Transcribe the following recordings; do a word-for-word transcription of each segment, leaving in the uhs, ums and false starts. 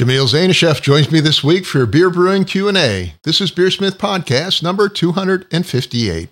Jamil Zainasheff joins me this week for Beer Brewing Q and A. This is Beersmith Podcast number two hundred fifty-eight.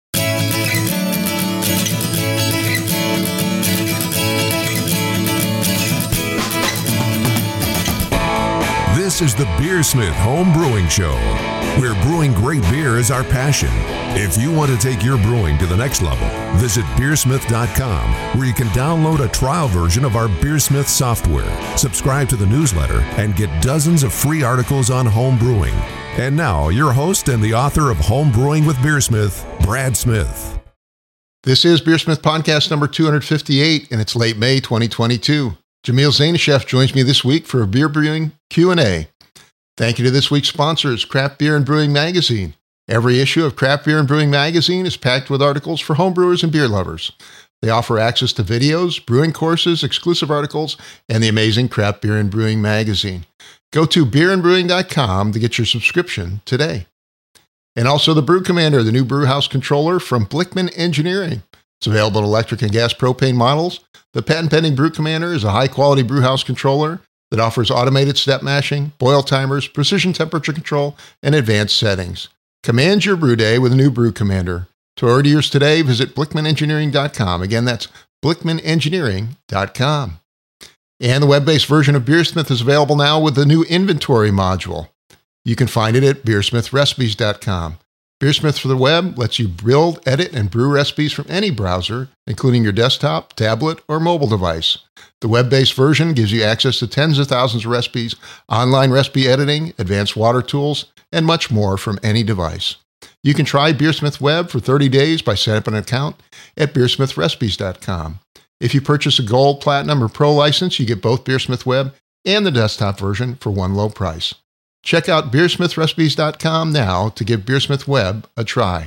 This is the Beersmith Home Brewing Show, where brewing great beer is our passion. If you want to take your brewing to the next level, visit beersmith dot com, where you can download a trial version of our Beersmith software, subscribe to the newsletter, and get dozens of free articles on home brewing. And now, your host and the author of Home Brewing with Beersmith, Brad Smith. This is Beersmith Podcast number two hundred fifty-eight, and it's late May twenty twenty-two. Jamil Zainasheff joins me this week for a Beer Brewing Q and A. Thank you to this week's sponsors, Craft Beer and Brewing Magazine. Every issue of Craft Beer and Brewing Magazine is packed with articles for homebrewers and beer lovers. They offer access to videos, brewing courses, exclusive articles, and the amazing Craft Beer and Brewing Magazine. Go to beer and brewing dot com to get your subscription today. And also the Brew Commander, the new brewhouse controller from Blickman Engineering. It's available in electric and gas propane models. The patent-pending Brew Commander is a high-quality brewhouse controller that offers automated step mashing, boil timers, precision temperature control, and advanced settings. Command your brew day with a new Brew Commander. To order yours today, visit blickman engineering dot com. Again, that's blickman engineering dot com. And the web-based version of Beersmith is available now with the new inventory module. You can find it at beersmith recipes dot com. Beersmith for the web lets you build, edit, and brew recipes from any browser, including your desktop, tablet, or mobile device. The web-based version gives you access to tens of thousands of recipes, online recipe editing, advanced water tools, and much more from any device. You can try Beersmith Web for thirty days by setting up an account at beersmith recipes dot com. If you purchase a Gold, Platinum, or Pro license, you get both Beersmith Web and the desktop version for one low price. Check out beersmith recipes dot com now to give Beersmith Web a try.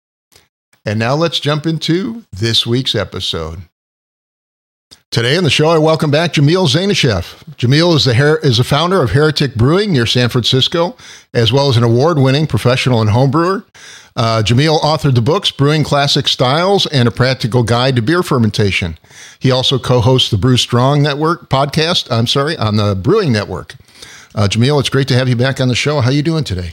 And now let's jump into this week's episode. Today on the show, I welcome back Jamil Zainasheff. Jamil is the, her- is the founder of Heretic Brewing near San Francisco, as well as an award-winning professional and homebrewer. Uh, Jamil authored the books Brewing Classic Styles and A Practical Guide to Beer Fermentation. He also co-hosts the Brew Strong Network podcast, I'm sorry, on the Brewing Network. Uh, Jamil, it's great to have you back on the show. How are you doing today?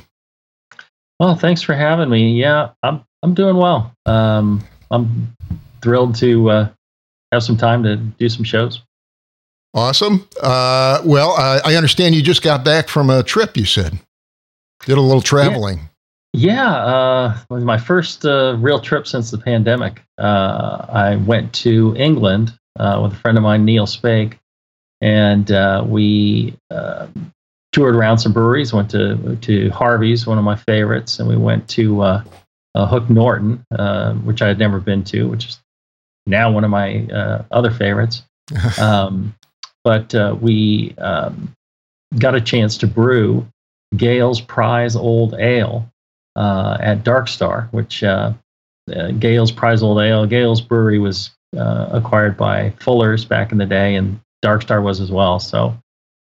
Well, thanks for having me. Yeah, I'm I'm doing well. Um, I'm thrilled to uh, have some time to do some shows. Awesome. Uh, well, uh, I understand you just got back from a trip, you said. Did a little traveling. Yeah, yeah uh, it was my first uh, real trip since the pandemic. Uh, I went to England uh, with a friend of mine, Neil Spake, and uh, we uh, toured around some breweries, went to to Harvey's, one of my favorites, and we went to uh, uh, Hook Norton, uh, which I had never been to, which is now one of my uh, other favorites. Um, but uh, we um, got a chance to brew Gale's Prize Old Ale uh, at Dark Star, which uh, uh, Gale's Prize Old Ale, Gale's Brewery was uh, acquired by Fuller's back in the day, and Dark Star was as well. So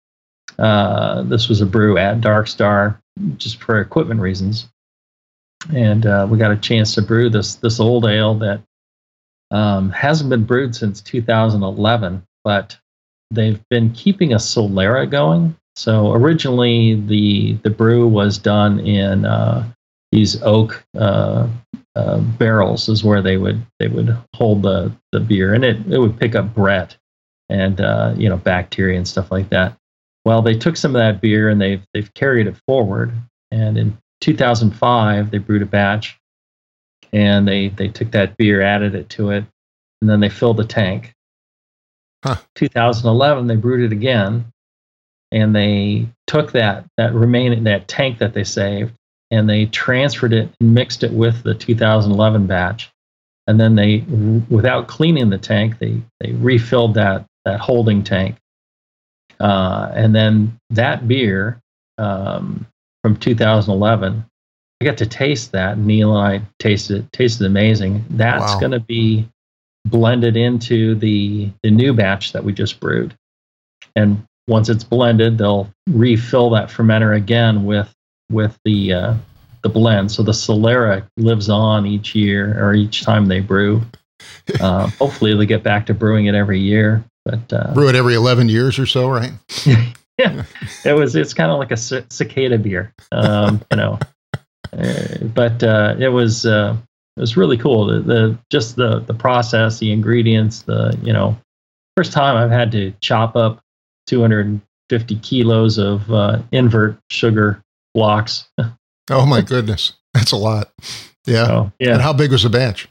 Uh, this was a brew at Dark Star, just for equipment reasons, and uh, we got a chance to brew this this old ale that um, hasn't been brewed since two thousand eleven, but they've been keeping a Solera going. So originally, the the brew was done in uh, these oak uh, uh, barrels, is where they would they would hold the the beer, and it it would pick up Brett and uh, you know bacteria and stuff like that. Well, they took some of that beer and they've they've carried it forward. And in two thousand five, they brewed a batch, and they they took that beer, added it to it, and then they filled the tank. Huh. two thousand eleven, they brewed it again, and they took that that remaining that tank that they saved, and they transferred it and mixed it with the two thousand eleven batch, and then they, without cleaning the tank, they they refilled that that holding tank. Uh, and then that beer um, from two thousand eleven, I got to taste that. Neil and I tasted it. Tasted amazing. That's wow. going to be blended into the the new batch that we just brewed. And once it's blended, they'll refill that fermenter again with with the uh, the blend. So the Solera lives on each year or each time they brew. Uh, hopefully, they'll get back to brewing it every year. But uh, brew it every eleven years or so, right? yeah, it was. It's kind of like a c- cicada beer, um, you know. Uh, but uh, it was uh, it was really cool. The, the just the the process, the ingredients, the you know, first time I've had to chop up two hundred fifty kilos of uh, invert sugar blocks. Oh my goodness, that's a lot. Yeah. So, yeah. And how big was the batch?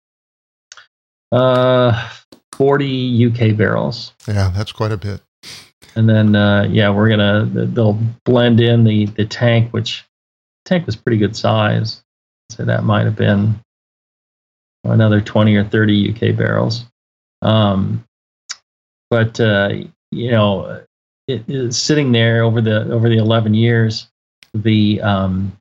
Uh, forty U K barrels. Yeah, that's quite a bit. And then, uh, yeah, we're gonna they'll blend in the the tank, which tank was pretty good size. So that might have been another twenty or thirty U K barrels. Um, but uh, you know, it is sitting there over the over the eleven years. The um,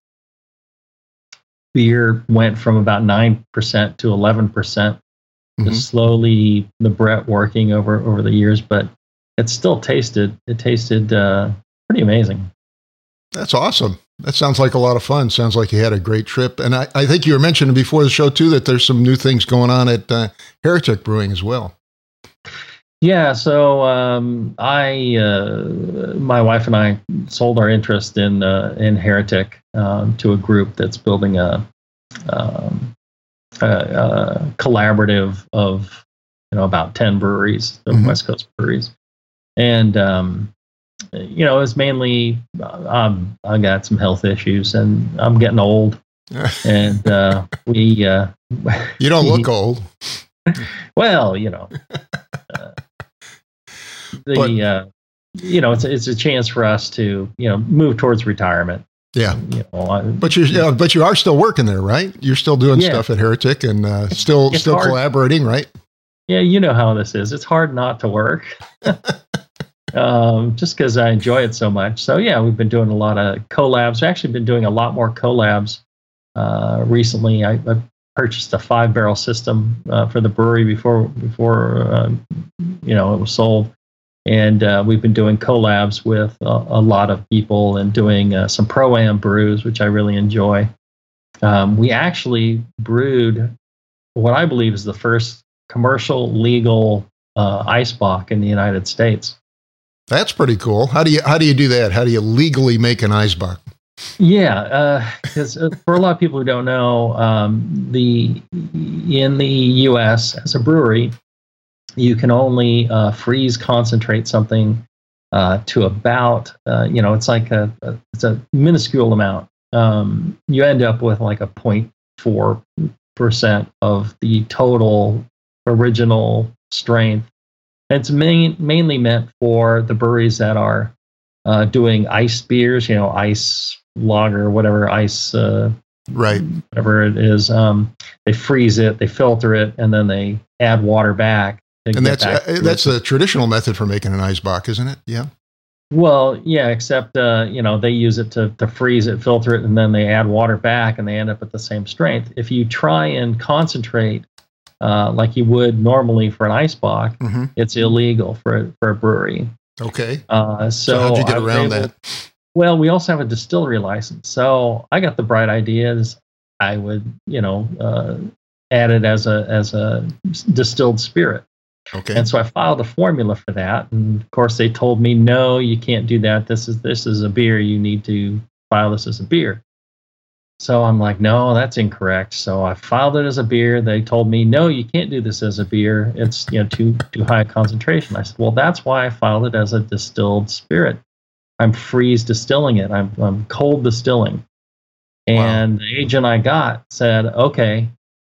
beer went from about nine percent to eleven percent. Mm-hmm. Just slowly the Brett working over over the years, but it still tasted, it tasted uh, pretty amazing. That's awesome. That sounds like a lot of fun. Sounds like you had a great trip. And I, I think you were mentioning before the show, too, that there's some new things going on at uh, Heretic Brewing as well. Yeah. So um, I, uh, my wife and I sold our interest in uh, in Heretic um, to a group that's building a, um, a, a collaborative of, you know, about ten breweries, the mm-hmm. West Coast breweries. And, um, you know, it's mainly, um, I got some health issues and I'm getting old. and uh, we. Uh, you don't look old. Well, you know. Uh, the, but, uh, you know, it's, it's a chance for us to, you know, move towards retirement. Yeah. You know, I, but, you yeah, but you are still working there, right? You're still doing yeah. stuff at Heretic and uh, still it's still hard. collaborating, right? Yeah, you know how this is. It's hard not to work. Um, just because I enjoy it so much. So yeah, we've been doing a lot of collabs. We've actually been doing a lot more collabs uh, recently. I, I purchased a five barrel system uh, for the brewery before before uh, you know it was sold, and uh, we've been doing collabs with a, a lot of people and doing uh, some pro-am brews, which I really enjoy. Um, we actually brewed what I believe is the first commercial legal uh, ice bock in the United States. That's pretty cool. How do you how do you do that? How do you legally make an Eisbock? Yeah, because uh, for a lot of people who don't know, um, the in the U S as a brewery, you can only uh, freeze concentrate something uh, to about uh, you know it's like a, a it's a minuscule amount. Um, you end up with like a zero point four percent of the total original strength. It's main, mainly meant for the breweries that are uh, doing ice beers, you know, ice lager, whatever ice, uh, right, whatever it is. Um, they freeze it, they filter it, and then they add water back. And that's uh, that's a traditional method for making an Eisbock, isn't it? Yeah. Well, yeah, except uh, you know they use it to to freeze it, filter it, and then they add water back, and they end up at the same strength. If you try and concentrate. Uh, like you would normally for an Eisbock, mm-hmm. it's illegal for a, for a brewery. Okay. Uh, so, so how'd you get around able, that? Well, we also have a distillery license. So I got the bright ideas. I would, you know, uh, add it as a as a distilled spirit. Okay. And so I filed a formula for that. And of course, they told me, no, you can't do that. This is this is a beer. You need to file this as a beer. So I'm like, no, that's incorrect. So I filed it as a beer. They told me, no, you can't do this as a beer. It's you know too too high a concentration. I said, well, that's why I filed it as a distilled spirit. I'm freeze distilling it. I'm I'm cold distilling. And wow. The agent I got said, okay,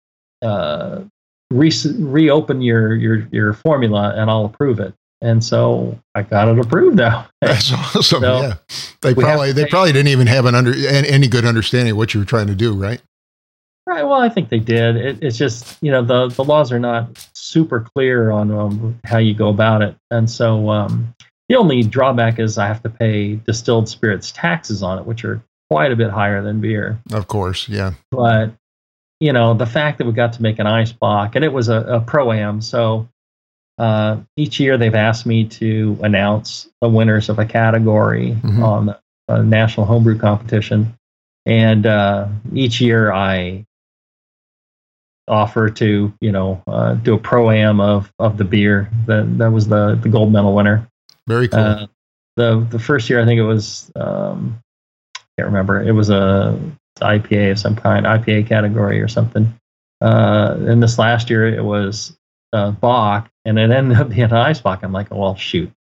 uh, re- reopen your your your formula and I'll approve it. And so I got it approved now. That's awesome. So yeah, they probably they probably didn't even have an under any good understanding of what you were trying to do, right? Right. Well, I think they did. It, it's just you know the the laws are not super clear on um, how you go about it, and so um, the only drawback is I have to pay distilled spirits taxes on it, which are quite a bit higher than beer. Of course, yeah. But you know the fact that we got to make an Eisbock, and it was a, a pro-am, so. Uh, each year they've asked me to announce the winners of a category mm-hmm. on a national homebrew competition. And uh, each year I offer to, you know, uh, do a pro-am of, of the beer. That that was the, the gold medal winner. Very cool. Uh, the the first year, I think it was, um, I can't remember. It was a I P A of some kind, I P A category or something. Uh, and this last year, it was uh, Bock, and it ended up being an Ice Bock. I'm like, well, shoot,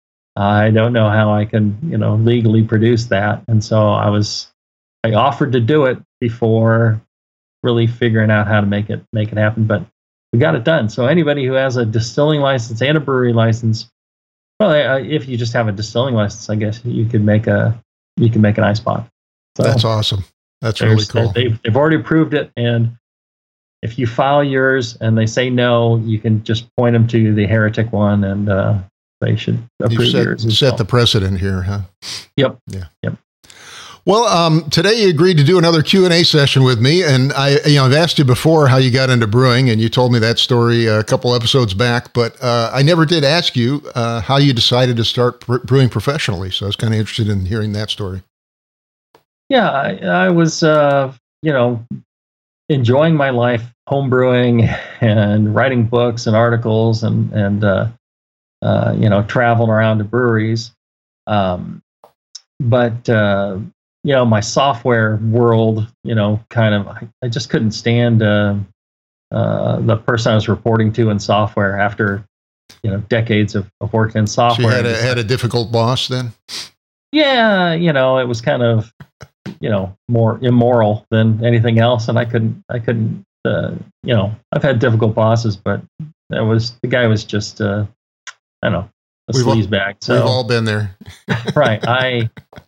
I don't know how I can, you know, legally produce that. And so I was, I offered to do it before really figuring out how to make it make it happen, but we got it done. So anybody who has a distilling license and a brewery license, well, uh, if you just have a distilling license, I guess you could make a you can make an Ice Bock. So that's awesome. That's really cool. They've they've already approved it, and if you file yours and they say no, you can just point them to the Heretic one, and uh, they should approve you set, yours. As set well. the precedent here, huh? Yep. Yeah. Yep. Well, um, today you agreed to do another Q and A session with me, and I, you know, I've asked you before how you got into brewing, and you told me that story a couple episodes back, but uh, I never did ask you uh, how you decided to start brewing professionally. So I was kind of interested in hearing that story. Yeah, I, I was, uh, you know, enjoying my life, home brewing and writing books and articles, and and uh, uh, you know, traveling around to breweries. Um, but uh, you know, my software world, you know, kind of, I, I just couldn't stand uh, uh, the person I was reporting to in software after, you know, decades of, of working in software. So you had a, had a difficult boss then? Yeah, you know, it was kind of, you know, more immoral than anything else, and I couldn't, I couldn't, uh, you know, I've had difficult bosses, but that was the guy was just, uh, I don't know, a we've sleaze all, bag. So we've all been there, right? I,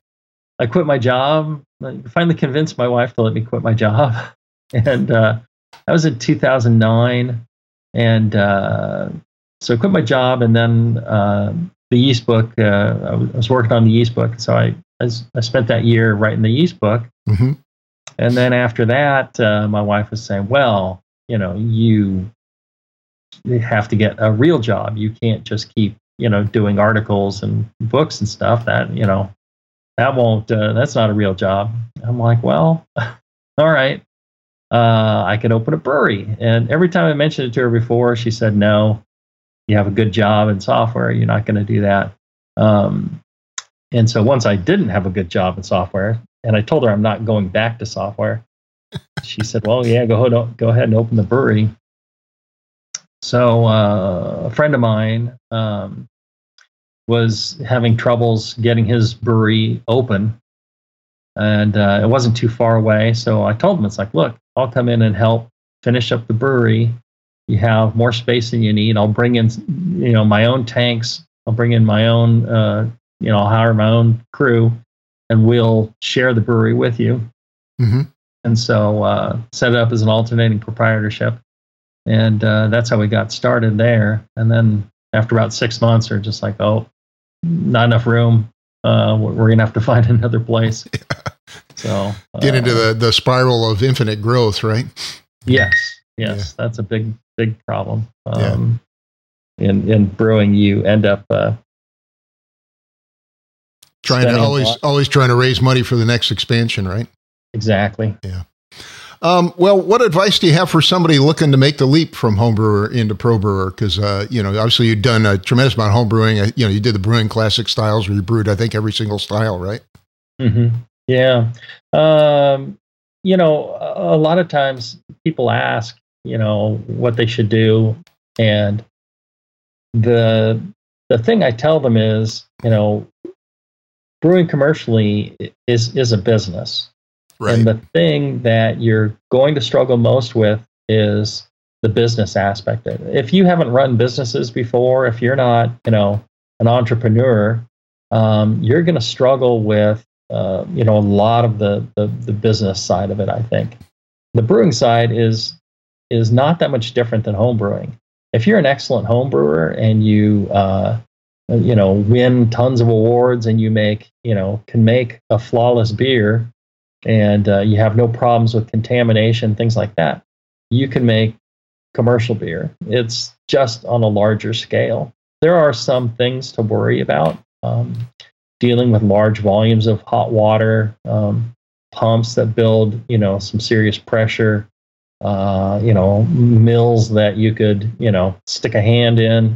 I quit my job. I finally convinced my wife to let me quit my job, and uh, that was in two thousand nine, and uh, so I quit my job, and then uh, the yeast book. Uh, I was working on the yeast book, so I. I spent that year writing the yeast book. Mm-hmm. And then after that, uh, my wife was saying, well, you know, you have to get a real job. You can't just keep, you know, doing articles and books and stuff. That, you know, that won't, uh, that's not a real job. I'm like, well, all right. Uh, I can open a brewery. And every time I mentioned it to her before, she said, no, you have a good job in software. You're not going to do that. Um, And so once I didn't have a good job in software, and I told her I'm not going back to software, she said, well, yeah, go ahead, go ahead and open the brewery. So uh, a friend of mine um, was having troubles getting his brewery open, and uh, it wasn't too far away. So I told him, it's like, look, I'll come in and help finish up the brewery. You have more space than you need. I'll bring in, you know, my own tanks. I'll bring in my own uh, you know, I'll hire my own crew, and we'll share the brewery with you. Mm-hmm. And so uh, set it up as an alternating proprietorship. And uh, that's how we got started there. And then after about six months, we're just like, oh, not enough room. Uh, we're going to have to find another place. Yeah. So uh, get into the, the spiral of infinite growth, right? Yes. Yes. Yeah. That's a big, big problem. Um, yeah. in, in brewing, you end up uh, trying to always, always trying to raise money for the next expansion, right? Exactly. Yeah. Um, well, what advice do you have for somebody looking to make the leap from home brewer into pro brewer? Because, uh, you know, obviously you've done a tremendous amount of home brewing. You know, you did the Brewing Classic styles where you brewed, I think, every single style, right? Mm-hmm. Yeah. Um, you know, a lot of times people ask, you know, what they should do. And the the thing I tell them is, you know, brewing commercially is is a business. Right. And the thing that you're going to struggle most with is the business aspect of it. If you haven't run businesses before, if you're not, you know, an entrepreneur, um, you're going to struggle with, uh, you know, a lot of the, the the business side of it. I think the brewing side is is not that much different than home brewing. If you're an excellent home brewer and you, uh, you know, win tons of awards and you make, you know, can make a flawless beer, and uh, you have no problems with contamination, things like that, you can make commercial beer. It's just on a larger scale. There are some things to worry about. Um, dealing with large volumes of hot water, um, pumps that build, you know, some serious pressure, uh, you know, mills that you could, you know, stick a hand in.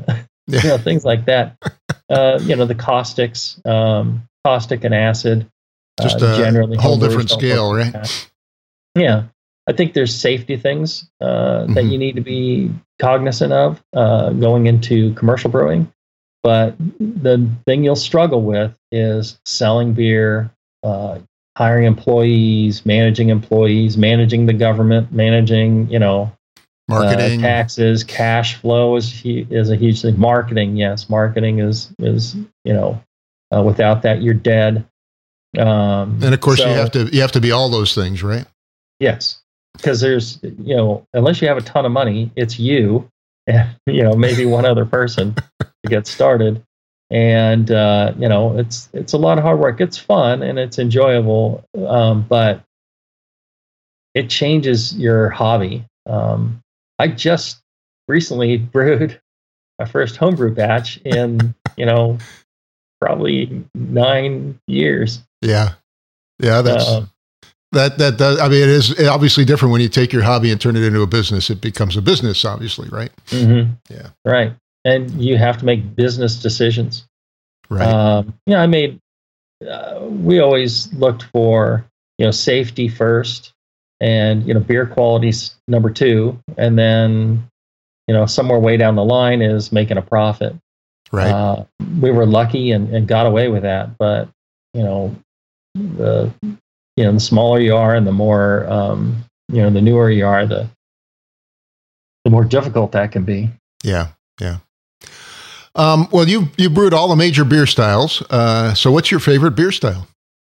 you know, things like that. Uh, you know, the caustics, um, caustic and acid. Just uh, a generally whole different scale, right? That. Yeah. I think there's safety things uh, mm-hmm. that you need to be cognizant of uh, going into commercial brewing. But the thing you'll struggle with is selling beer, uh, hiring employees, managing employees, managing the government, managing, you know, marketing, uh, taxes, cash flow is is a huge thing. Marketing, yes, marketing is is you know, uh, without that you're dead. Um, and of course, so, you have to you have to be all those things, right? Yes, because there's you know, unless you have a ton of money, it's you, and you know, maybe one other person to get started. And uh, you know, it's it's a lot of hard work. It's fun and it's enjoyable, um, but it changes your hobby. Um, I just recently brewed my first homebrew batch in you know probably nine years. Yeah, yeah, that's uh, that that does. I mean, it is obviously different when you take your hobby and turn it into a business. It becomes a business, obviously, right? Mm-hmm. Yeah, right. And you have to make business decisions. Right. Um, yeah, I made. Uh, we always looked for you know safety first, and you know beer quality's number two, and then you know somewhere way down the line is making a profit. Right. Uh, we were lucky and, and got away with that, but you know the you know the smaller you are and the more um, you know the newer you are, the the more difficult that can be. Yeah. Yeah. Um, well, you you brewed all the major beer styles. Uh, so, what's your favorite beer style?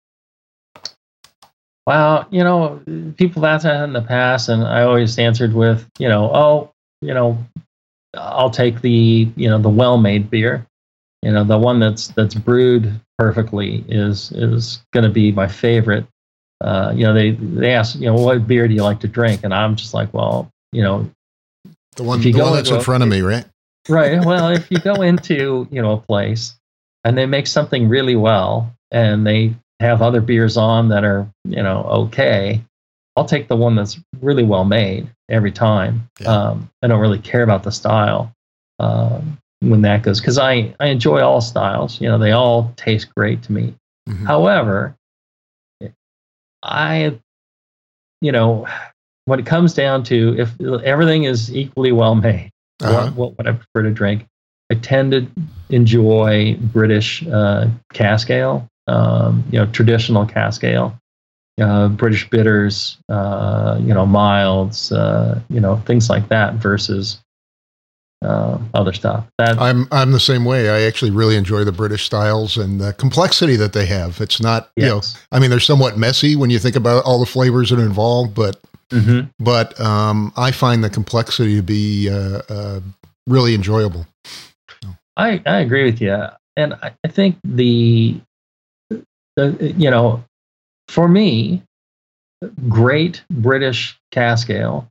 Well, you know, people have asked that in the past, and I always answered with, you know, oh, you know, I'll take the you know the well-made beer. You know, the one that's that's brewed perfectly is is going to be my favorite. Uh, you know, they they ask, you know, what beer do you like to drink, and I'm just like, well, you know, the one, the one that's in front of me, right? Right. Well, if you go into, you know, a place and they make something really well and they have other beers on that are, you know, okay, I'll take the one that's really well made every time. Yeah. Um, I don't really care about the style um, when that goes, because I, I enjoy all styles. You know, they all taste great to me. Mm-hmm. However, I, you know, when it comes down to if everything is equally well made, Uh-huh. What, what would I prefer to drink? I tend to enjoy British uh, cask ale, um, you know, traditional cask ale, uh, British bitters, uh, you know, milds, uh, you know, things like that versus uh, other stuff. That, I'm I'm the same way. I actually really enjoy the British styles and the complexity that they have. It's not, yes. you know, I mean, they're somewhat messy when you think about all the flavors that are involved, but. Mm-hmm. But um, I find the complexity to be uh, uh, really enjoyable. I, I agree with you. And I, I think the, the, you know, for me, great British cask ale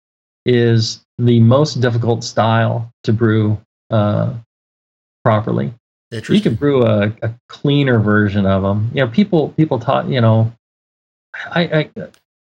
is the most difficult style to brew uh, properly. You can brew a, a cleaner version of them. You know, people, people taught, you know, I, I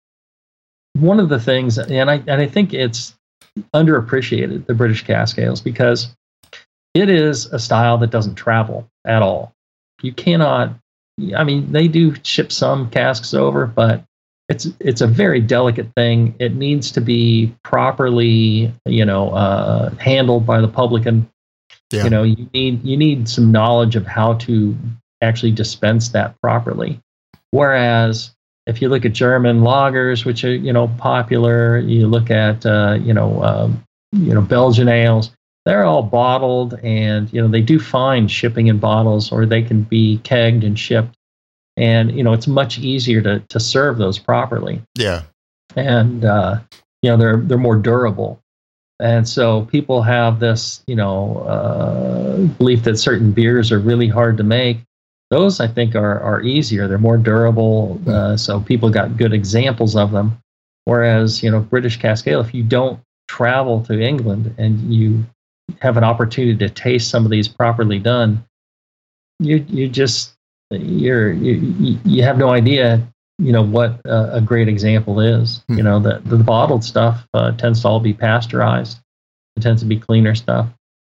one of the things, and I and I think it's underappreciated, the British cask ales, because it is a style that doesn't travel at all. You cannot. I mean, they do ship some casks over, but it's it's a very delicate thing. It needs to be properly, you know, uh, handled by the publican. Yeah. You know, you need you need some knowledge of how to actually dispense that properly. Whereas if you look at German lagers, which are, you know, popular, you look at, uh, you know, um, you know, Belgian ales, they're all bottled, and, you know, they do fine shipping in bottles, or they can be kegged and shipped. And, you know, it's much easier to, to serve those properly. Yeah. And, uh, you know, they're, they're more durable. And so people have this, you know, uh, belief that certain beers are really hard to make. Those, I think, are are easier. They're more durable, uh, so people got good examples of them. Whereas, you know, British cask ale, if you don't travel to England and you have an opportunity to taste some of these properly done, you you just you're you you have no idea, you know, what a, a great example is. Hmm. You know, the the bottled stuff uh, tends to all be pasteurized. It tends to be cleaner stuff.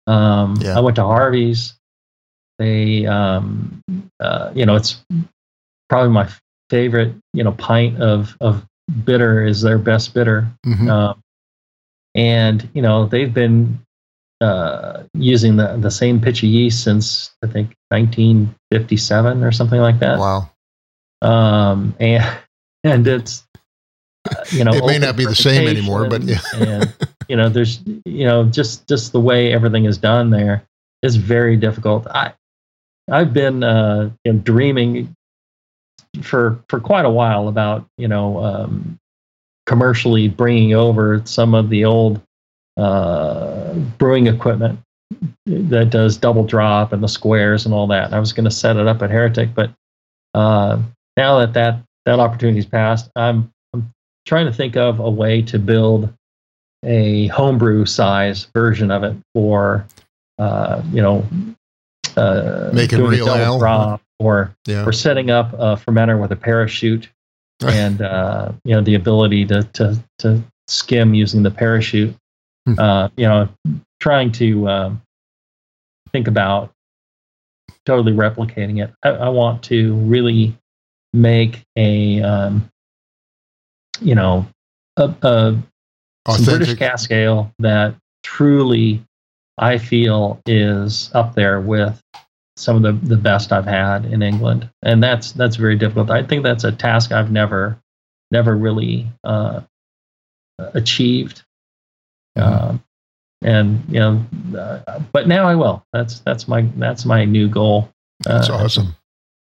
Um, Yeah. I went to Harvey's. They, um, uh, you know, it's probably my favorite, you know, pint of, of bitter is their best bitter. Mhm. Um, and, you know, they've been uh, using the, the same pitch of yeast since, I think, nineteen fifty-seven or something like that. Wow. Um, and, and it's, uh, you know, It may open not be the same anymore, but yeah. and, you know, there's, you know, just, just the way everything is done there is very difficult. I, I've been, uh, you know, dreaming for, for quite a while about, you know, um, commercially bringing over some of the old, uh, brewing equipment that does double drop and the squares and all that. And I was going to set it up at Heretic, but, uh, now that that, that opportunity's passed, I'm, I'm trying to think of a way to build a homebrew size version of it for, uh, you know, uh, Make it doing a real double ale. drop or, Yeah. or setting up a fermenter with a parachute and, uh, you know, the ability to, to, to skim using the parachute, Hmm. uh, you know, trying to, um, think about totally replicating it. I, I want to really make a, um, you know, a, a some British Authentic. cask ale that truly I feel is up there with some of the, the best I've had in England. And that's, that's very difficult. I think that's a task I've never, never really, uh, achieved. Mhm. Um, and, you know, uh, but now I will. That's, that's my, that's my new goal. That's Uh, awesome.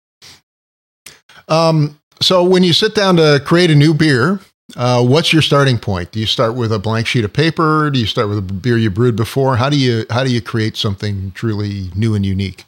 Um, so when you sit down to create a new beer, uh, what's your starting point? Do you start with a blank sheet of paper? Do you start with a beer you brewed before? How do you, how do you create something truly new and unique?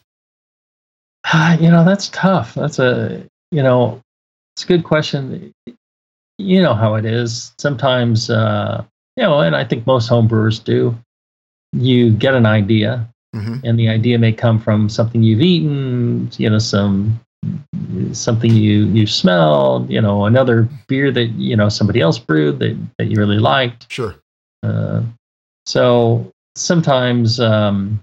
You know, that's tough. That's a, you know, it's a good question. You know how it is. Sometimes, uh, you know, and I think most home brewers do, you get an idea Mhm. and the idea may come from something you've eaten, you know, some, something you, you smelled, you know, another beer that, you know, somebody else brewed that, that you really liked. Sure. Uh, so sometimes, um,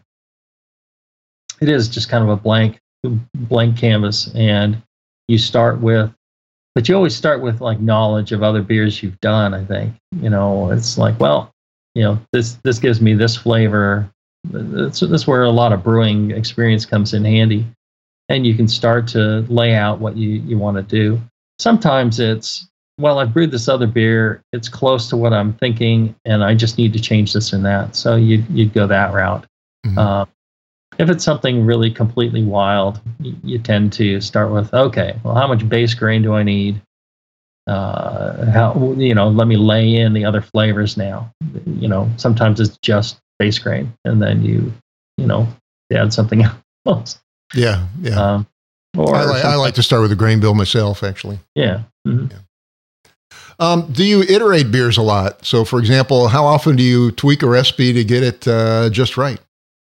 it is just kind of a blank, blank canvas, and you start with, but you always start with like knowledge of other beers you've done. I think, you know, it's like, well, you know, this, this gives me this flavor. That's, that's where a lot of brewing experience comes in handy. And you can start to lay out what you, you want to do. Sometimes it's, well, I've brewed this other beer. It's close to what I'm thinking, and I just need to change this and that. So you, you'd go that route. Mhm. Uh, if it's something really completely wild, you, you tend to start with, okay, well, how much base grain do I need? Uh, how, you know, let me lay in the other flavors now. You know, sometimes it's just base grain, and then you, you know, add something else. Yeah. Yeah. Um, or I, like, I like to start with a grain bill myself, actually. yeah. Mhm. Um, do you iterate beers a lot? So, for example, how often do you tweak a recipe to get it uh, just right?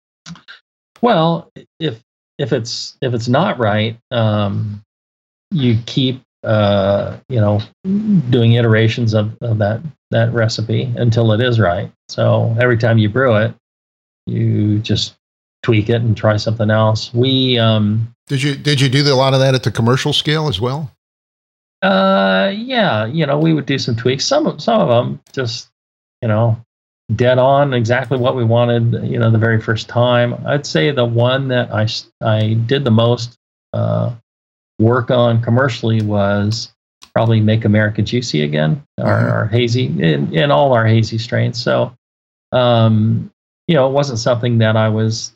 Well, if if it's if it's not right, um, you keep uh, you know, doing iterations of, of that that recipe until it is right. So every time you brew it, you just tweak it and try something else. We um, Did you did you do a lot of that at the commercial scale as well? uh, yeah, you know, we would do some tweaks. Some of some of them just, you know, dead on exactly what we wanted, you know, the very first time. I'd say the one that I, I did the most uh, work on commercially was probably Make America Juicy again, our, Mhm. our hazy, in, in all our hazy strains. So, um, you know, it wasn't something that I was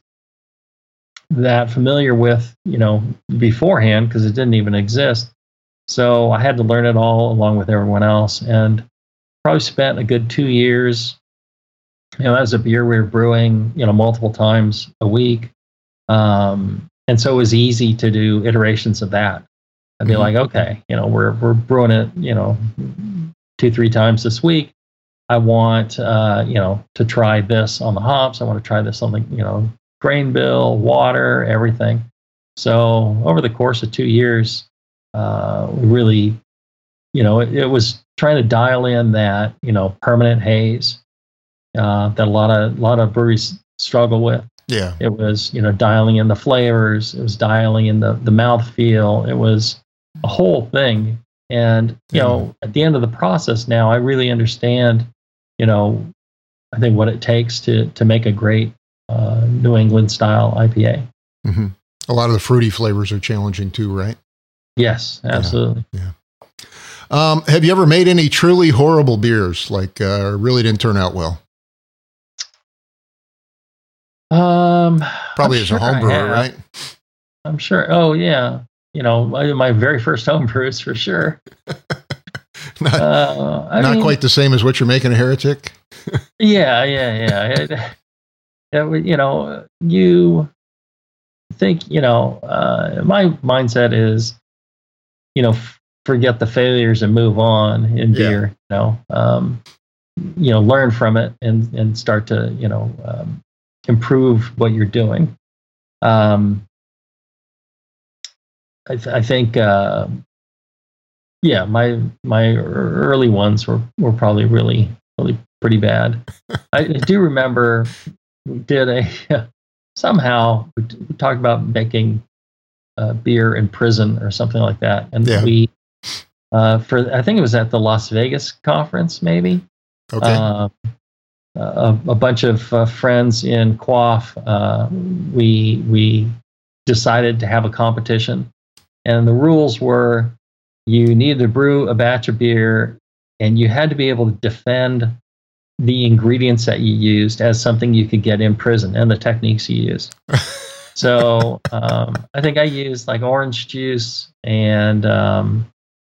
that familiar with, you know, beforehand, because it didn't even exist. So I had to learn it all along with everyone else, and probably spent a good two years. You know, as a beer we were brewing, you know, multiple times a week. Um, and so it was easy to do iterations of that. I'd be Mhm. like, okay, you know, we're, we're brewing it, you know, two, three times this week. I want, uh, you know, to try this on the hops. I want to try this on the, you know, grain bill, water, everything. So over the course of two years, uh, we really, you know, it, it was trying to dial in that, you know, permanent haze, uh, that a lot of, a lot of breweries struggle with. Yeah. It was, you know, dialing in the flavors. It was dialing in the, the mouthfeel. It was a whole thing. And, you Yeah. know, at the end of the process now, I really understand, you know, I think what it takes to to make a great uh, New England style I P A. Mm-hmm. A lot of the fruity flavors are challenging too, right? Yes, absolutely. Yeah. yeah. Um, have you ever made any truly horrible beers, like uh, really didn't turn out well? Um, Probably I'm as sure a home I brewer, have. right? I'm sure. Oh yeah, you know, my, my very first home brews for sure. not Uh, I not mean, quite the same as what you're making a Heretic. Yeah, yeah, yeah. It, it, would- you know, you think, you know, uh, my mindset is, you know, f- forget the failures and move on in Yeah. beer. You know, um, you know, learn from it and and start to, you know, um, improve what you're doing. Um, I, th- I think, uh, yeah, my my early ones were were probably really really pretty bad. I, I do remember we did a somehow we, t- we talked about making uh, beer in prison or something like that, and Yeah. we uh, for I think it was at the Las Vegas conference, maybe. Okay. Uh, a, a bunch of uh, friends in Quaff, uh, we we decided to have a competition, and the rules were you needed to brew a batch of beer, and you had to be able to defend the ingredients that you used as something you could get in prison and the techniques you used. So um, I think I used like orange juice and um,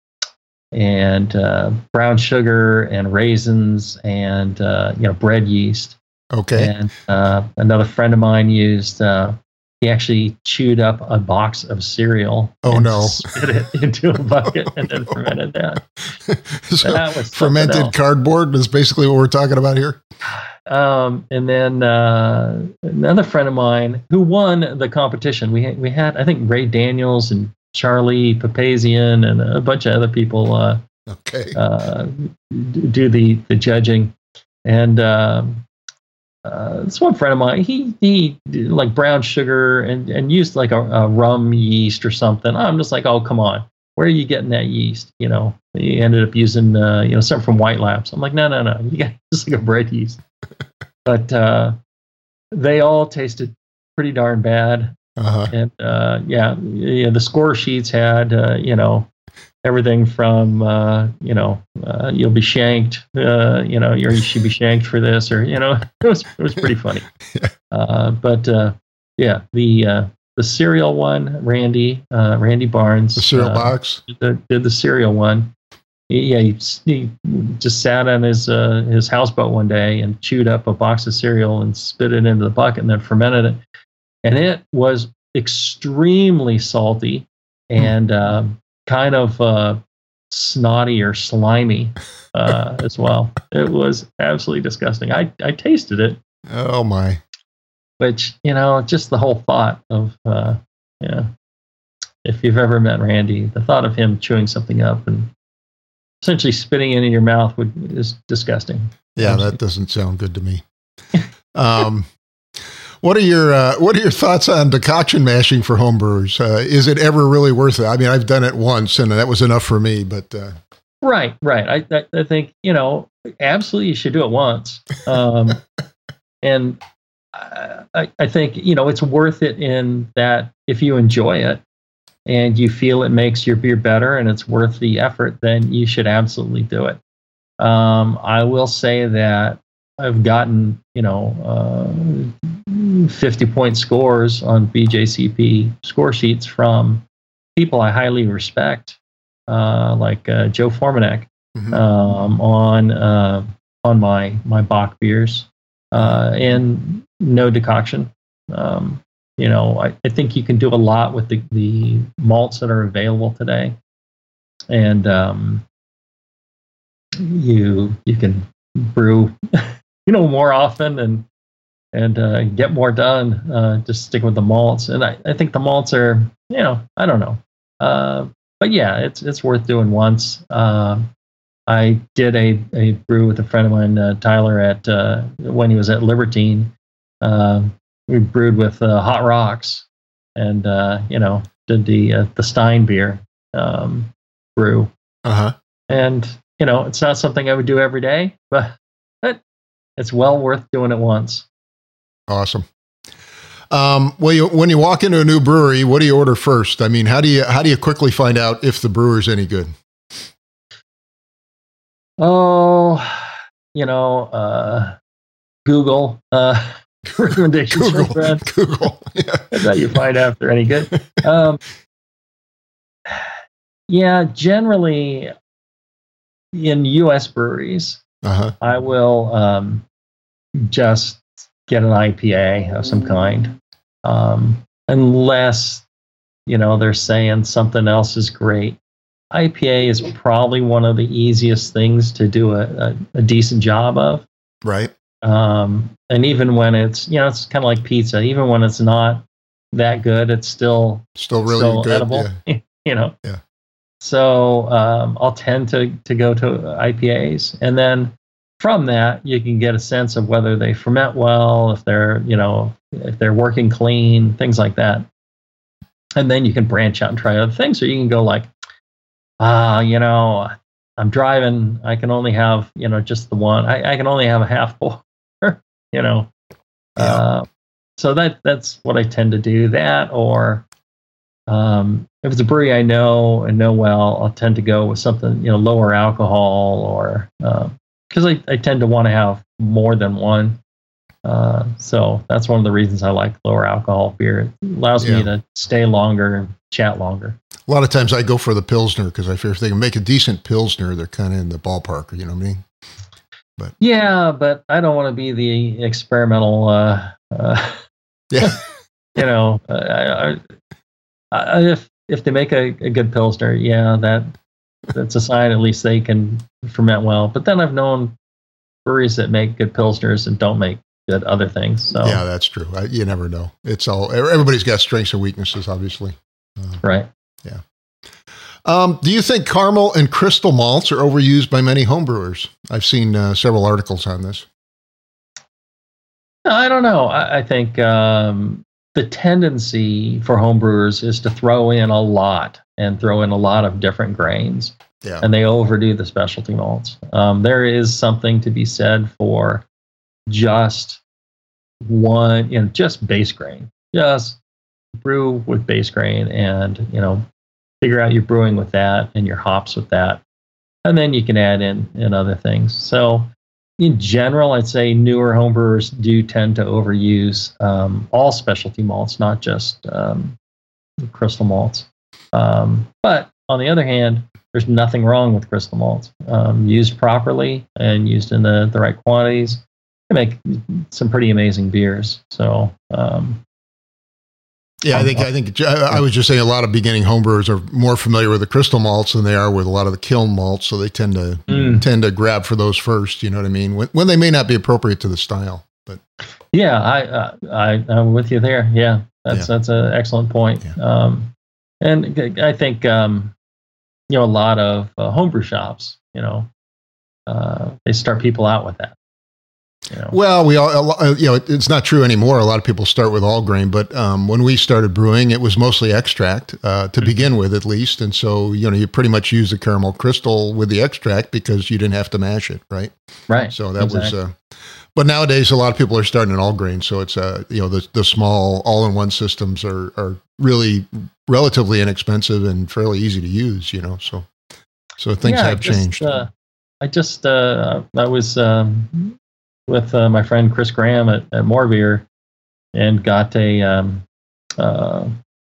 and uh, brown sugar and raisins and uh, you know bread yeast. Okay. And uh, another friend of mine used. Uh, he actually chewed up a box of cereal. Oh, and no. spit it into a bucket and then fermented that. So That was something fermented else. cardboard is basically what we're talking about here. Um, and then uh, another friend of mine who won the competition. We had, we had I think Ray Daniels and Charlie Papazian and a bunch of other people uh, Okay. uh, do the the judging. And um, uh, this one friend of mine, he he did like brown sugar and, and used like a, a rum yeast or something. I'm just like, oh come on, where are you getting that yeast? You know, he ended up using uh, you know something from White Labs. I'm like, no no no, you got just like a bread yeast. But uh, they all tasted pretty darn bad. Uh-huh. And uh, yeah, yeah, the score sheets had uh, you know everything from uh, you know uh, you'll be shanked, uh, you know, or you should be shanked for this, or you know, it was it was pretty funny. Uh, but uh, yeah, the uh, the cereal one, Randy uh, Randy Barnes, The cereal uh, box. did the, did the cereal one. He, yeah, he, he just sat on his uh, his houseboat one day and chewed up a box of cereal and spit it into the bucket and then fermented it, and it was extremely salty and uh, kind of uh, snotty or slimy uh, as well. It was absolutely disgusting. I, I tasted it, Oh my. which, you know, just the whole thought of, uh, yeah, if you've ever met Randy, the thought of him chewing something up and essentially spitting it in your mouth would, is disgusting. Yeah, that doesn't sound good to me. Um, what are your uh, what are your thoughts on decoction mashing for homebrewers? Uh, is it ever really worth it? I mean, I've done it once, and that was enough for me. But uh, Right, right. I, I, I think, you know, absolutely you should do it once. Um, and I, I think, you know, it's worth it in that if you enjoy it and you feel it makes your beer better and it's worth the effort, then you should absolutely do it. Um, I will say that I've gotten, you know, uh, fifty point scores on B J C P score sheets from people I highly respect, uh, like uh, Joe Formanek, mhm. um, on uh, on my my Bach beers, uh, and no decoction. Um, you know, I, I think you can do a lot with the, the malts that are available today, and um, you you can brew, you know, more often and and uh, get more done. Uh, just stick with the malts, and I, I think the malts are, you know, I don't know, uh, but yeah, it's it's worth doing once. Uh, I did a, a brew with a friend of mine, uh, Tyler, at uh, when he was at Libertine. Uh, we brewed with uh, Hot Rocks, and uh, you know did the uh, the Stein beer um, brew. Uh huh. And you know it's not something I would do every day, but but it's well worth doing it once. Awesome. Um, well, you, when you walk into a new brewery, what do you order first? I mean, how do you how do you quickly find out if the brewer's any good? Oh, you know, uh, Google uh, recommendations Google, from friends. Google. Yeah. That's how you find out if they're any good. Um, yeah, generally in U S breweries, Uh-huh. I will um, just get an I P A of some kind, um, unless you know they're saying something else is great. I P A is probably one of the easiest things to do a, a, a decent job of. Right. Um, and even when it's, you know, it's kind of like pizza. Even when it's not that good, it's still Still really still good. edible. Yeah. You know. Yeah. So um, I'll tend to to go to I P As, and then from that you can get a sense of whether they ferment well, if they're you know if they're working clean, things like that. And then you can branch out and try other things, or you can go like, ah, uh, you know, I'm driving. I can only have, you know, just the one. I, I can only have a half pour, you know. Yeah. Uh, so that that's what I tend to do. That, or um, if it's a brewery I know and know well, I'll tend to go with something, you know, lower alcohol, or because uh, I, I tend to want to have more than one. Uh, so that's one of the reasons I like lower alcohol beer. It allows Yeah. me to stay longer and chat longer. A lot of times I go for the Pilsner because I figure if they can make a decent Pilsner, they're kind of in the ballpark. You know what I mean? But yeah, but I don't want to be the experimental. Uh, uh, yeah, you know, uh, I, I, I, if if they make a, a good Pilsner, yeah, that that's a sign at least they can ferment well. But then I've known breweries that make good Pilsners and don't make good other things. So yeah, that's true. I, you never know. It's all everybody's got strengths and weaknesses, obviously. Uh, right. Yeah. Um, do you think caramel and crystal malts are overused by many homebrewers? I've seen uh, several articles on this. I don't know. I, I think um, the tendency for homebrewers is to throw in a lot and throw in a lot of different grains. Yeah. And they overdo the specialty malts. Um, there is something to be said for just one, you know, just base grain. Just brew with base grain, and you know, figure out your brewing with that and your hops with that, and then you can add in in other things. So, in general, I'd say newer homebrewers do tend to overuse um, all specialty malts, not just um, crystal malts. Um, but on the other hand, there's nothing wrong with crystal malts. Um, used properly and used in the, the right quantities, can make some pretty amazing beers. So, um, yeah, I think I think I was just saying a lot of beginning homebrewers are more familiar with the crystal malts than they are with a lot of the kiln malts, so they tend to Mm. tend to grab for those first. You know what I mean? When, when they may not be appropriate to the style, but yeah, I, uh, I I'm with you there. Yeah, that's Yeah. that's an excellent point. Yeah. Um, and I think um, you know a lot of uh, homebrew shops, you know, uh, they start people out with that. You know? Well, we all, you know, it's not true anymore. A lot of people start with all grain, but um, when we started brewing, it was mostly extract uh, to begin with, at least. And so, you know, you pretty much use the caramel crystal with the extract because you didn't have to mash it, right? Right. So that exactly. was, uh, but nowadays a lot of people are starting in all grain. So it's, uh, you know, the, the small all-in-one systems are, are really relatively inexpensive and fairly easy to use, you know, so, so things yeah, have I just, changed. Uh, I just, uh, I was, um, with uh, my friend Chris Graham at, at More Beer, and got a um, uh,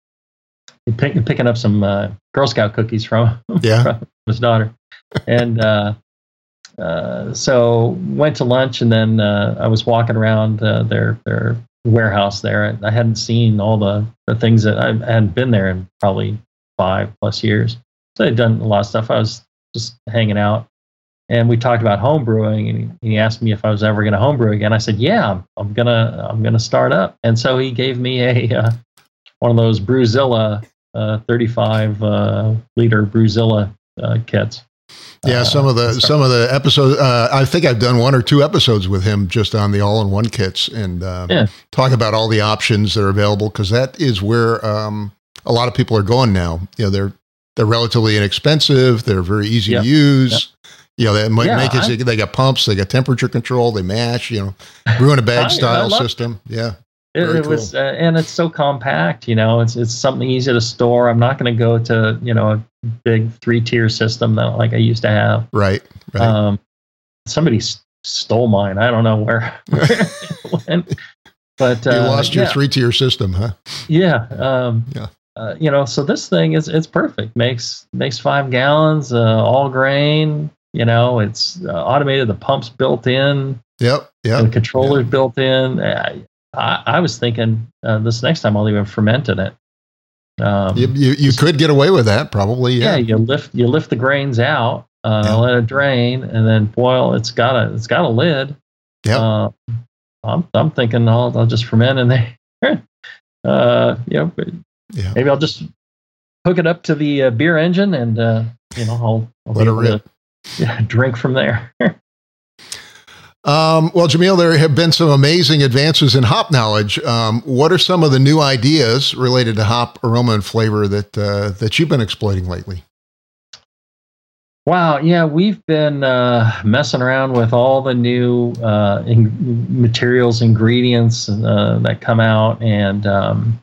pick, picking up some uh, Girl Scout cookies from, Yeah. from his daughter, and uh, uh, so went to lunch, and then uh, I was walking around uh, their their warehouse there. I hadn't seen all the, the things that I hadn't been there in probably five plus years, so I'd done a lot of stuff. I was just hanging out. And we talked about home brewing, and he, he asked me if I was ever going to homebrew again. I said, "Yeah, I'm, I'm gonna, I'm gonna start up." And so he gave me a uh, one of those Brewzilla uh, thirty-five uh, liter Brewzilla uh, kits. Yeah, uh, some of the some of the episodes. Uh, I think I've done one or two episodes with him just on the all-in-one kits and uh, yeah. talk about all the options that are available, because that is where um, a lot of people are going now. You know, they're they're relatively inexpensive. They're very easy Yep. to use. Yep. You know, they might Yeah, make it. I- They got pumps. They got temperature control. They mash. You know, brew in a I- bag I style love- system. Yeah. It, Very it was, uh, and it's so compact. You know, it's it's something easy to store. I'm not going to go to you know a big three tier system that like I used to have. Right. Right. Um, somebody s- stole mine. I don't know where, where it went, but you uh, lost your yeah, three tier system, huh? yeah, um, Yeah. Uh, you know, so this thing is it's perfect. Makes makes five gallons, uh, all grain. You know, it's uh, automated. The pump's built in. Yep. The Yep. controller's built in. I, I, I was thinking uh, this next time I'll even ferment in it. Um, You, you you could get away with that, probably. yeah. Yeah. you lift you lift the grains out, uh, Yeah. let it drain, and then boil. It's got a it's got a lid. Yep. Uh, I'm I'm thinking I'll I'll just ferment in there. uh, you know, but Yeah. maybe I'll just hook it up to the uh, beer engine, and uh, you know I'll, I'll Let be it able rip. to yeah, drink from there. Um, well, Jamil, there have been some amazing advances in hop knowledge. Um, what are some of the new ideas related to hop aroma and flavor that uh, that you've been exploiting lately? Wow, yeah, we've been uh, messing around with all the new uh, in- materials, ingredients uh, that come out, and um,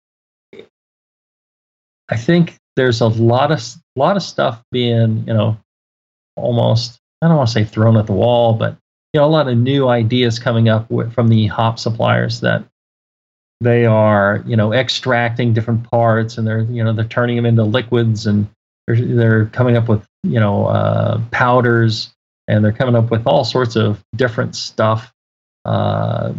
I think there's a lot of lot of stuff being, you know, almost I don't want to say thrown at the wall, but you know, a lot of new ideas coming up with, from the hop suppliers that they are, you know, extracting different parts, and they're, you know, they're turning them into liquids, and they're they're coming up with, you know, uh, powders, and they're coming up with all sorts of different stuff uh,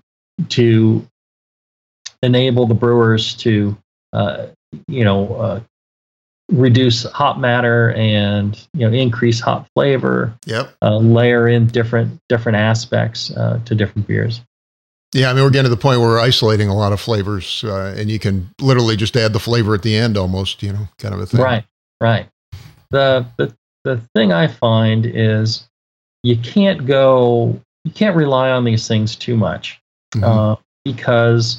to enable the brewers to, uh, you know, uh, reduce hop matter and, you know, increase hop flavor. Yep. Uh, layer in different different aspects uh, to different beers. Yeah, I mean, we're getting to the point where we're isolating a lot of flavors, uh, and you can literally just add the flavor at the end, almost, you know, kind of a thing. Right, right. The the the thing I find is you can't go, you can't rely on these things too much, Mhm. uh, because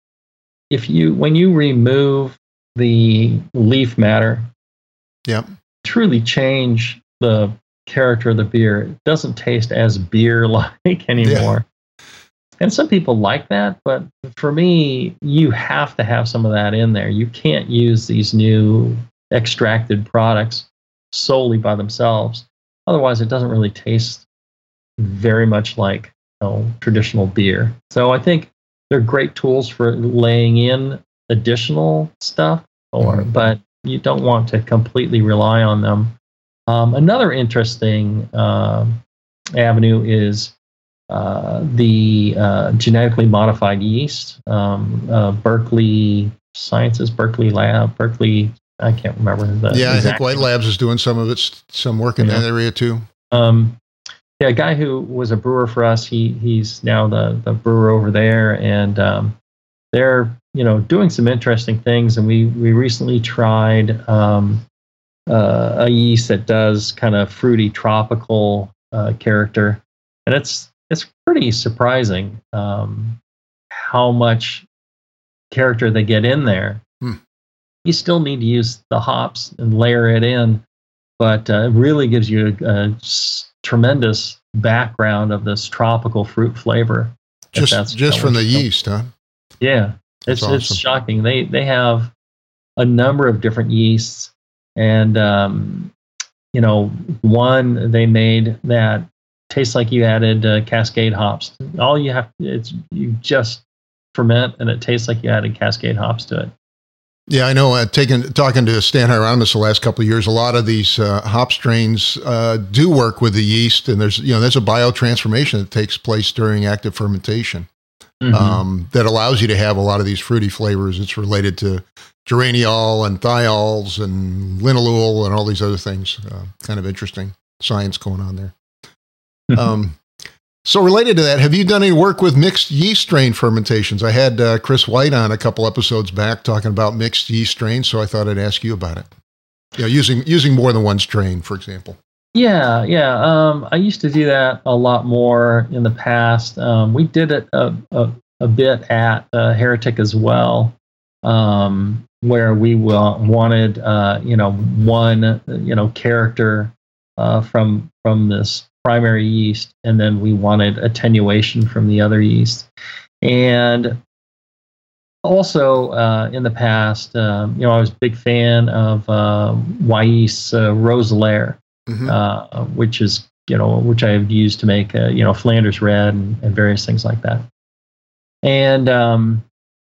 if you when you remove the leaf matter, Yep. truly change the character of the beer. It doesn't taste as beer-like anymore. And some people like that, but for me, you have to have some of that in there. You can't use these new extracted products solely by themselves. Otherwise, it doesn't really taste very much like, you know, traditional beer. So I think they're great tools for laying in additional stuff, or Mhm. but you don't want to completely rely on them. Um, another interesting um avenue is uh, the uh, genetically modified yeast. Um, uh, Berkeley Sciences, Berkeley Lab, Berkeley. I can't remember the. Yeah, I think exact White name. Labs is doing some of its some work in Yeah. that area too. Um, yeah, a guy who was a brewer for us. He he's now the the brewer over there, and um, they're, you know, doing some interesting things. And we we recently tried um, uh, a yeast that does kind of fruity tropical uh, character, and it's it's pretty surprising um, how much character they get in there. Hmm. You still need to use the hops and layer it in, but uh, it really gives you a, a s- tremendous background of this tropical fruit flavor. if that's Just just kinda from what the you- yeast, huh? Yeah, That's it's it's awesome. shocking. They they have a number of different yeasts, and um, you know, one they made that tastes like you added uh, Cascade hops. All you have it's you just ferment, and it tastes like you added Cascade hops to it. Yeah, I know. Uh, taking talking to Stan Hieronymus the last couple of years, a lot of these uh, hop strains uh, do work with the yeast, and there's you know there's a biotransformation that takes place during active fermentation Mhm. um, that allows you to have a lot of these fruity flavors. It's related to geraniol and thiols and linalool and all these other things. Uh, kind of interesting science going on there. um, so related to that, have you done any work with mixed yeast strain fermentations? I had uh, Chris White on a couple episodes back talking about mixed yeast strains, so I thought I'd ask you about it. You know, using using more than one strain, for example. Yeah, yeah. Um, I used to do that a lot more in the past. Um, we did it a, a, a bit at uh, Heretic as well, um, where we wa- wanted, uh, you know, one, you know, character uh, from from this primary yeast, and then we wanted attenuation from the other yeast. And also uh, in the past, um, you know, I was a big fan of uh, Wyeast's uh, Roeselare. Mm-hmm. Uh, which is, you know, which I have used to make, uh, you know, Flanders Red and, and various things like that. And um,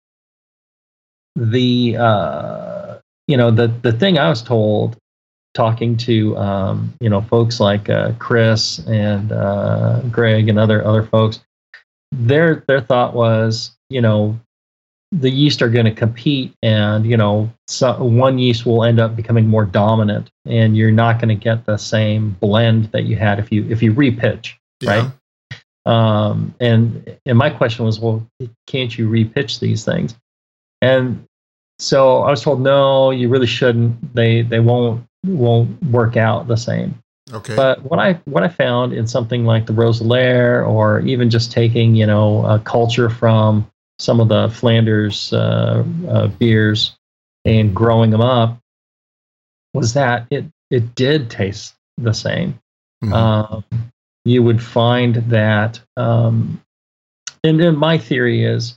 the, uh, you know, the the thing I was told, talking to, um, you know, folks like uh, Chris and uh, Greg and other other folks, their their thought was, you know, the yeast are going to compete, and you know, so one yeast will end up becoming more dominant, and you're not going to get the same blend that you had if you if you repitch, yeah. right? Um, and and my question was, well, can't you repitch these things? And so I was told, no, you really shouldn't. They they won't won't work out the same. Okay. But what I what I found in something like the Roeselare, or even just taking, you know, a culture from some of the Flanders uh, uh, beers and growing them up, was that it it did taste the same. Mm-hmm. Um, you would find that, um, and then my theory is,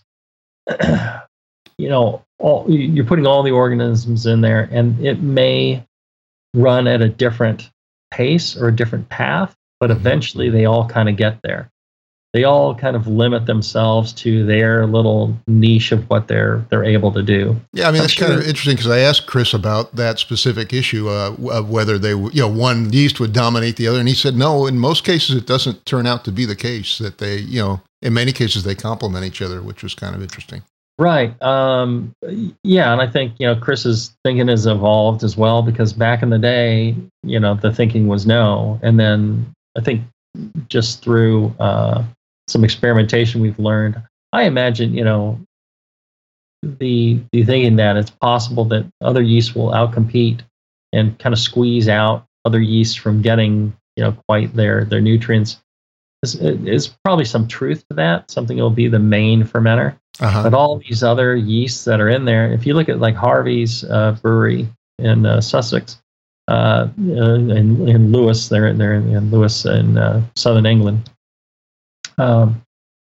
you know, all, you're putting all the organisms in there, and it may run at a different pace or a different path, but eventually they all kind of get there. They all kind of limit themselves to their little niche of what they're they're able to do. Yeah, I mean, that's sure. kind of interesting, because I asked Chris about that specific issue uh, of whether they, you know, one yeast would dominate the other, and he said no. In most cases, it doesn't turn out to be the case. That they, you know, in many cases they complement each other, which was kind of interesting. Right. Um, yeah, and I think, you know, Chris's thinking has evolved as well, because back in the day, you know, the thinking was no, and then I think just through uh, some experimentation we've learned, I imagine, you know, the the thinking that it's possible that other yeasts will outcompete and kind of squeeze out other yeasts from getting, you know, quite their their nutrients is, is probably some truth to that. Something will be the main fermenter. Uh-huh. But all these other yeasts that are in there, if you look at like Harvey's uh, brewery in uh, Sussex, uh, in, in Lewis, they're, they're in Lewis in uh, southern England. Um,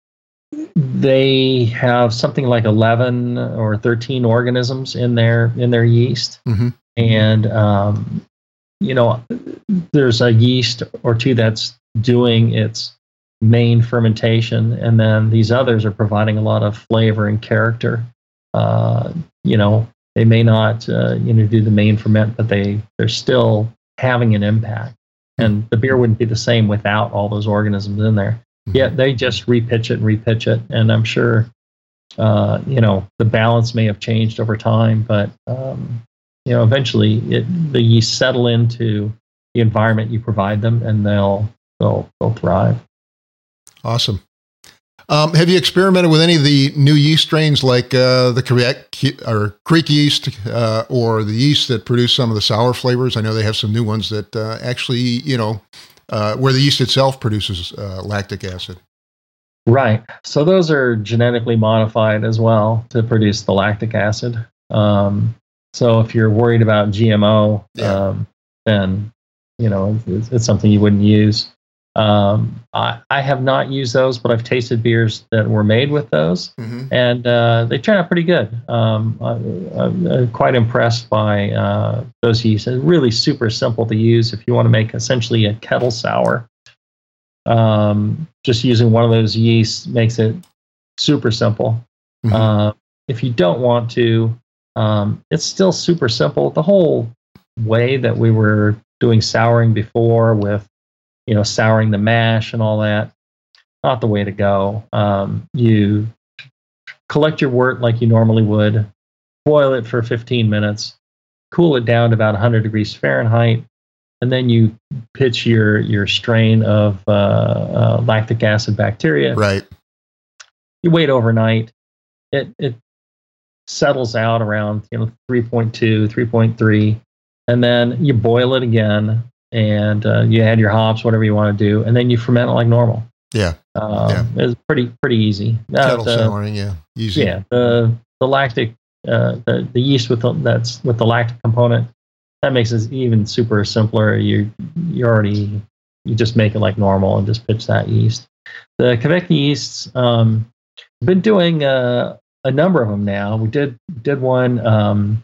they have something like eleven or thirteen organisms in their in their yeast, mm-hmm. and um, you know, there's a yeast or two that's doing its main fermentation, and then these others are providing a lot of flavor and character. Uh, you know, they may not uh, you know do the main ferment, but they they're still having an impact, and the beer wouldn't be the same without all those organisms in there. Yet they just repitch it and repitch it, and I'm sure uh, you know the balance may have changed over time, but um, you know eventually it, the yeast settle into the environment you provide them, and they'll they'll they'll thrive. Awesome. Um, have you experimented with any of the new yeast strains, like uh, the Creek, or Creek yeast, uh, or the yeast that produce some of the sour flavors? I know they have some new ones that uh, actually, you know. Uh, where the yeast itself produces uh, lactic acid. Right. So those are genetically modified as well to produce the lactic acid. Um, so if you're worried about G M O, yeah. um, then, you know, it's, it's something you wouldn't use. Um, I, I have not used those, but I've tasted beers that were made with those, mm-hmm. and uh, they turn out pretty good. Um, I, I'm quite impressed by uh, those yeasts. It's really super simple to use if you want to make essentially a kettle sour. Um, just using one of those yeasts makes it super simple. Mm-hmm. Uh, if you don't want to, um, it's still super simple. The whole way that we were doing souring before with you know, souring the mash and all that, not the way to go. Um, you collect your wort like you normally would, boil it for fifteen minutes, cool it down to about one hundred degrees Fahrenheit, and then you pitch your your strain of uh, uh, lactic acid bacteria. Right. You wait overnight. It it settles out around you know three point two, three point three, and then you boil it again. and uh, you add your hops, whatever you want to do, and then you ferment it like normal. Yeah, um, yeah. It's pretty pretty easy. Kettle uh, souring, yeah, easy. Yeah, the the lactic, uh, the the yeast with the, that's with the lactic component, that makes it even super simpler. You you already you just make it like normal and just pitch that yeast. The Quebec yeasts, um, I've been doing uh, a number of them now. We did did one um,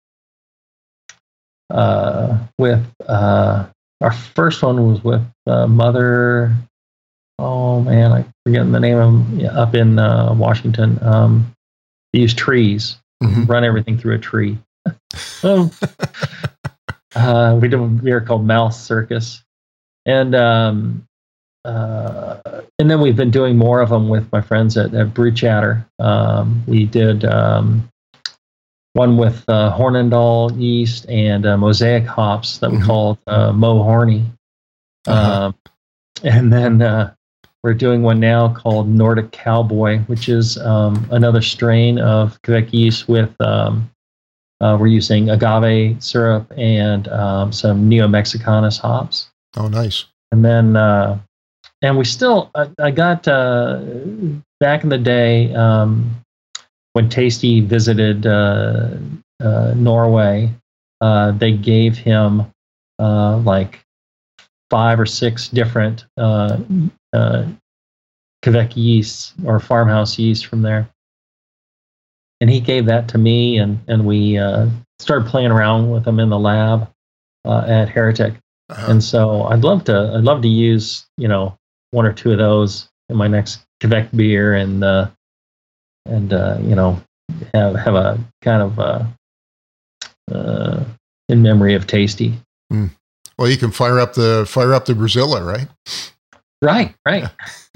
uh, with uh, our first one was with uh, Mother. Oh man, I'm forgetting the name of them. Yeah, up in uh, Washington. Um, they use trees, mm-hmm. run everything through a tree. so, uh, we did a beer called Mouth Circus, and um, uh, and then we've been doing more of them with my friends at, at Brew Chatter. Um, we did um, one with uh, Hornindal yeast and uh, Mosaic hops that we mm-hmm. called uh, Mo Horny, uh-huh. um, and then. Uh, We're doing one now called Nordic Cowboy, which is um, another strain of Quebec yeast with, um, uh, we're using agave syrup and um, some Neo-Mexicanus hops. Oh, nice. And then, uh, and we still, I, I got, uh, back in the day, um, when Tasty visited uh, uh, Norway, uh, they gave him uh, like five or six different uh, uh, Quebec yeasts or farmhouse yeast from there. And he gave that to me, and, and we uh, started playing around with them in the lab uh, at Heretic. Uh-huh. And so I'd love to I'd love to use, you know, one or two of those in my next Quebec beer, and uh, and uh, you know, have have a kind of uh, uh, in memory of Tasty. Mm. Well, you can fire up the fire up the Brazilla, right? Right, right.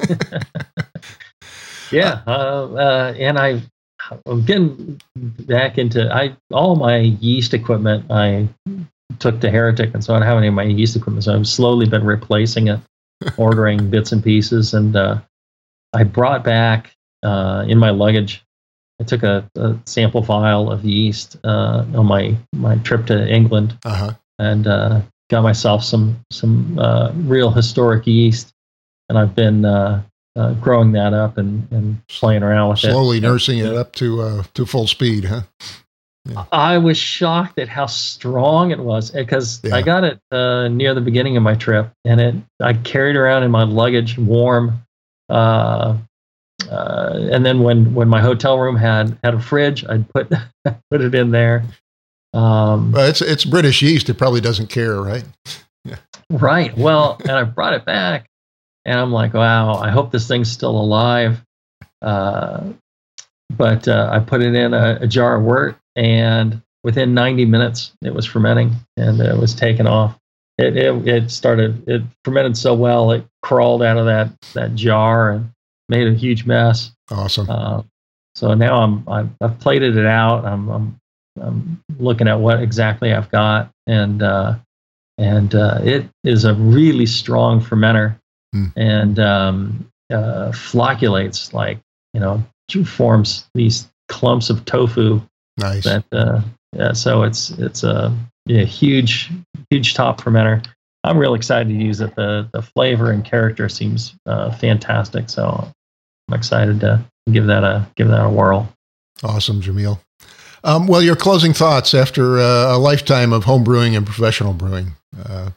yeah, uh, uh, and I, I'm getting back into I all my yeast equipment. I took to Heretic, and so I don't have any of my yeast equipment. So I've slowly been replacing it, ordering bits and pieces, and uh, I brought back uh, in my luggage. I took a, a sample vial of yeast uh, on my my trip to England, uh-huh. and uh, got myself some some uh, real historic yeast. And I've been uh, uh, growing that up and, and playing around with Slowly it. Slowly nursing it up to uh, to full speed, huh? Yeah. I was shocked at how strong it was, because yeah. I got it uh, near the beginning of my trip, and it I carried around in my luggage warm. Uh, uh, and then when, when my hotel room had, had a fridge, I'd put put it in there. Um, well, it's it's British yeast. It probably doesn't care, right? Yeah. Right. Well, and I brought it back. And I'm like, wow, I hope this thing's still alive. Uh, but uh, I put it in a, a jar of wort, and within ninety minutes, it was fermenting, and it was taken off. It it, it started, it fermented so well, it crawled out of that, that jar and made a huge mess. Awesome. Uh, so now I'm, I've, I've plated it out. I'm, I'm, I'm looking at what exactly I've got, and uh, and uh, it is a really strong fermenter. Hmm. And um, uh, flocculates, like, you know, forms these clumps of tofu. Nice. That uh, yeah, so it's it's a yeah, huge huge top fermenter. I'm real excited to use it. The the flavor and character seems uh, fantastic. So I'm excited to give that a give that a whirl. Awesome, Jamil. Um, well, your closing thoughts after uh, a lifetime of home brewing and professional brewing. Uh,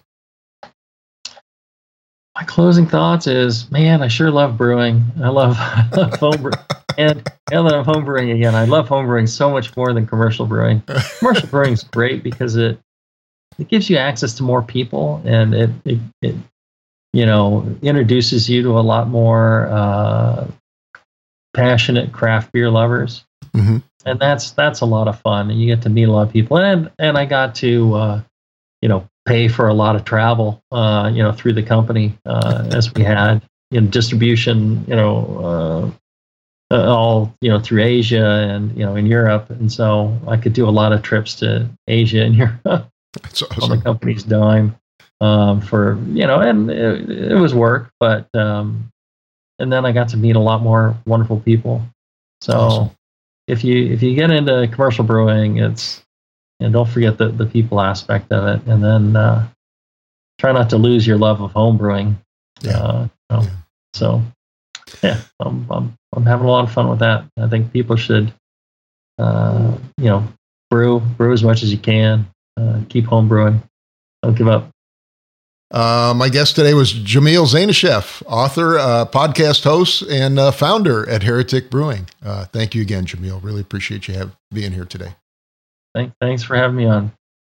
My closing thoughts is, man, I sure love brewing. I love, I love home brewing. And now that I'm home brewing again, I love home brewing so much more than commercial brewing. Commercial brewing is great because it it gives you access to more people, and it, it, it you know, introduces you to a lot more uh, passionate craft beer lovers. Mm-hmm. And that's that's a lot of fun. And you get to meet a lot of people. And, and I got to, uh, you know, pay for a lot of travel, uh, you know, through the company, uh, as we had, you know, distribution, you know, uh, all, you know, through Asia and, you know, in Europe. And so I could do a lot of trips to Asia and Europe That's awesome. on the company's dime, um, for, you know, and it, it was work, but, um, and then I got to meet a lot more wonderful people. So awesome. if you, if you get into commercial brewing, it's, and don't forget the, the people aspect of it. And then uh, try not to lose your love of home brewing. Yeah. Uh, you know, yeah. So, yeah, I'm, I'm I'm having a lot of fun with that. I think people should, uh, you know, brew brew as much as you can. Uh, keep home brewing. Don't give up. Uh, my guest today was Jamil Zainasheff, author, uh, podcast host, and uh, founder at Heretic Brewing. Uh, thank you again, Jamil. Really appreciate you have, being here today. Thank, thanks for having me on.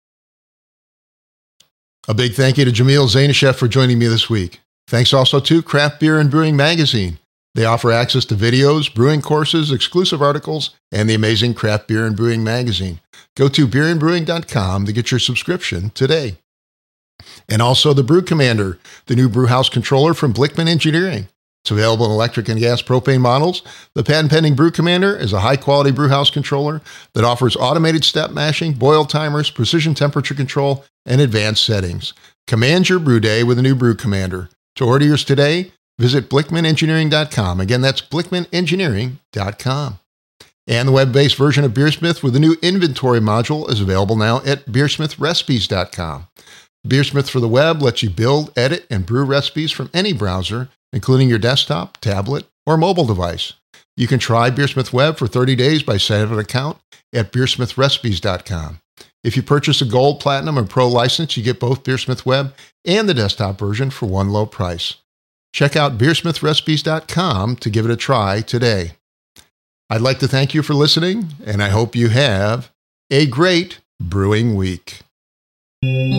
A big thank you to Jamil Zainasheff for joining me this week. Thanks also to Craft Beer and Brewing Magazine. They offer access to videos, brewing courses, exclusive articles, and the amazing Craft Beer and Brewing Magazine. Go to beer and brewing dot com to get your subscription today. And also the Brew Commander, the new brew house controller from Blickman Engineering. It's available in electric and gas propane models. The patent-pending Brew Commander is a high-quality brew house controller that offers automated step mashing, boil timers, precision temperature control, and advanced settings. Command your brew day with a new Brew Commander. To order yours today, visit blickman engineering dot com. Again, that's blickman engineering dot com. And the web-based version of Beersmith with a new inventory module is available now at beersmith recipes dot com. Beersmith for the web lets you build, edit, and brew recipes from any browser, including your desktop, tablet, or mobile device. You can try Beersmith Web for thirty days by setting up an account at beersmith recipes dot com. If you purchase a Gold, Platinum, and Pro license, you get both Beersmith Web and the desktop version for one low price. Check out beersmith recipes dot com to give it a try today. I'd like to thank you for listening, and I hope you have a great brewing week.